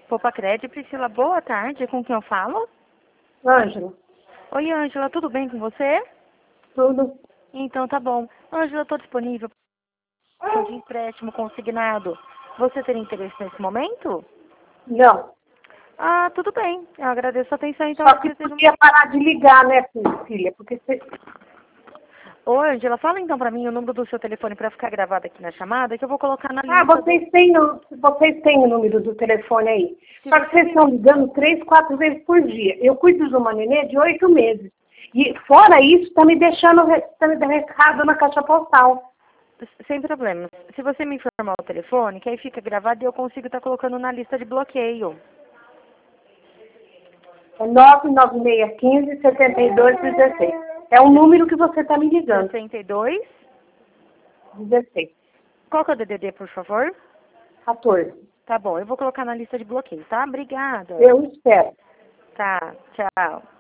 Popacred, Priscila, boa tarde. Com quem eu falo? Ângela, Oi, Ângela, tudo bem com você? tudo? Então tá bom. Ângela, eu estou disponível para de empréstimo consignado. Você teria interesse nesse momento? Não. Ah, tudo bem. Eu agradeço a atenção, então Só eu que desejo... podia parar de ligar, né, filha? Porque você... Ô, Ângela, fala então para mim o número do seu telefone para ficar gravado aqui na chamada, que eu vou colocar na Ah, lista do... vocês têm o número do telefone aí. Se Só que você vocês me... estão ligando 3, 4 vezes por dia. Eu cuido de uma nenê de 8 meses. E fora isso, está me deixando recado na caixa postal. Sem problemas. Se você me informar o telefone, que aí fica gravado e eu consigo estar colocando na lista de bloqueio. É 99615-7216. É o número que você está me ligando. 62. 16. Qual que é o DDD, por favor? 14. Tá bom, eu vou colocar na lista de bloqueio, tá? Obrigada. Eu espero. Tá, tchau.